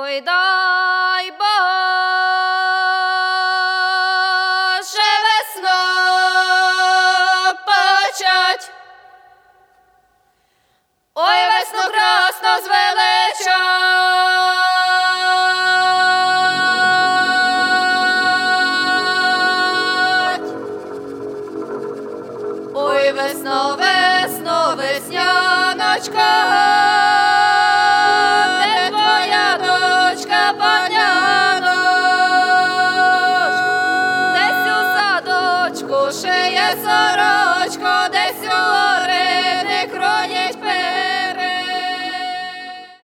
Ой, дай Боже весно почать, ой, весну красно звеличать. Ой, весно, весно, весняночка, де твоя дочка паняночка, десь у садочку шиє сорочка.